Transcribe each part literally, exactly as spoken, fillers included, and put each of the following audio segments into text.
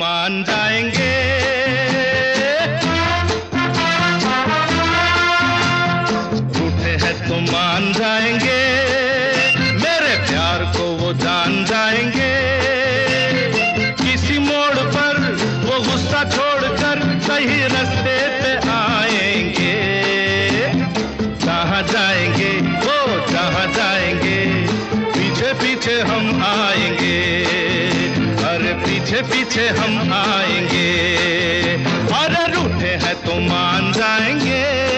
मान जाएंगे। रूठे हैं तो मान जाएंगे, मेरे प्यार को वो जान जाएंगे। किसी मोड़ पर वो गुस्सा छोड़कर सही रास्ते पे आएंगे। जहाँ जाएंगे वो जहाँ जाएंगे, पीछे पीछे हम आएंगे। अरे पीछे पीछे हम आएंगे। अरे रूठे हैं तो मान जाएंगे।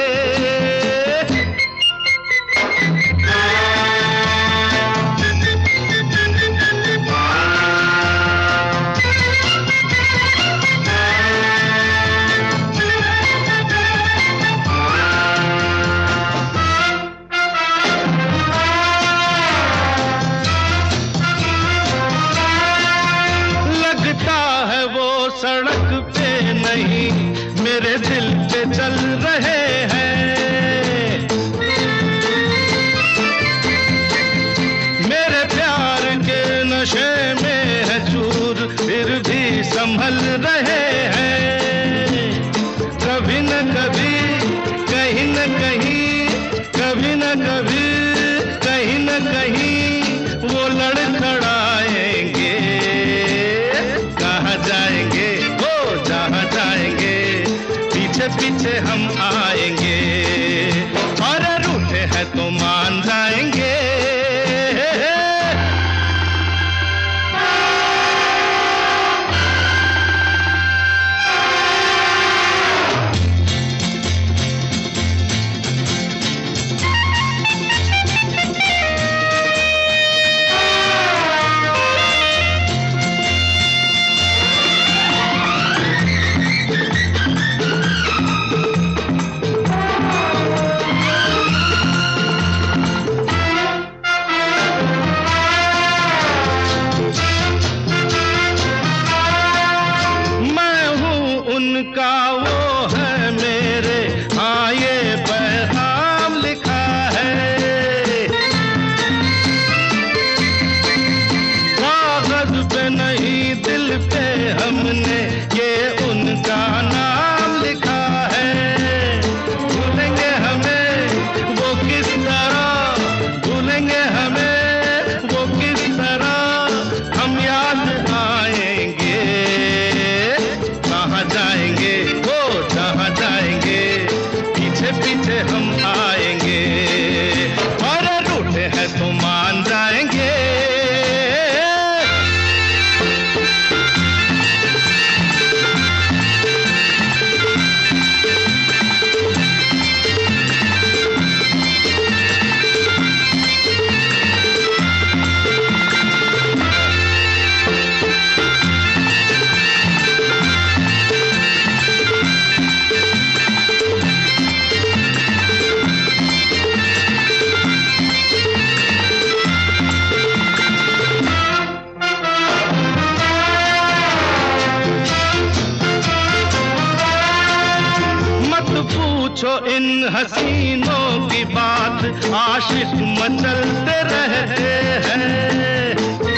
सड़क पे नहीं मेरे दिल पे चल रहे हैं। मेरे प्यार के नशे में है चूर, फिर भी संभल रहे हैं। कभी न कभी कहीं न कहीं, कभी न कभी कहीं न कहीं वो लड़खड़ाएंगे। कहाँ जाएंगे वो जहाँ जाएंगे, पीछे पीछे हम आएंगे। और रूठे हैं तो मान जाएंगे। उनका वो है मेरे, हाँ ये पैगाम लिखा है। कागज पे नहीं दिल पे हमने ये उनका नाम लिखा है। भूलेंगे हमें वो किस तरह, भूलेंगे हमें वो किस तरह, हम याद आएंगे। कहाँ जाएंगे वो जहाँ जाएंगे, पीछे पीछे हम आएंगे। और रूठे हैं तो मान जाएंगे। पूछो इन हसीनों की बात, आशिक मचलते रहते हैं।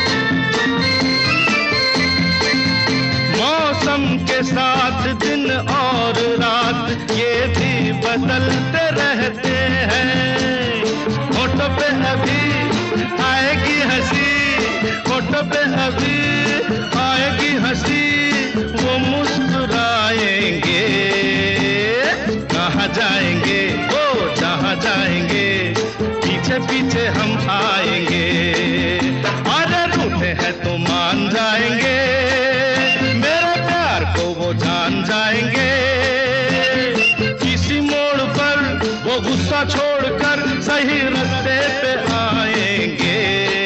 मौसम के साथ दिन और रात ये भी बदलते रहते हैं। होठों पे अभी आएगी हंसी, होठों पे अभी आएगी हंसी, वो मुस्कुराएंगे। कहाँ जाएंगे वो जहाँ जाएंगे, पीछे पीछे हम आएंगे। अरे रूठे हैं तो मान जाएंगे, मेरे प्यार को वो जान जाएंगे। किसी मोड़ पर वो गुस्सा छोड़कर सही रास्ते पे आएंगे।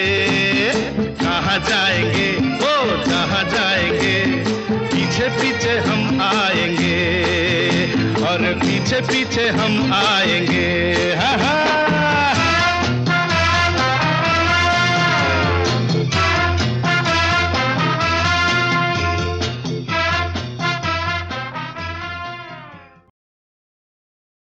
कहाँ जाएंगे वो जहाँ जाएंगे, पीछे पीछे हम आएंगे। और पीछे पीछे हम आएंगे। हा हा।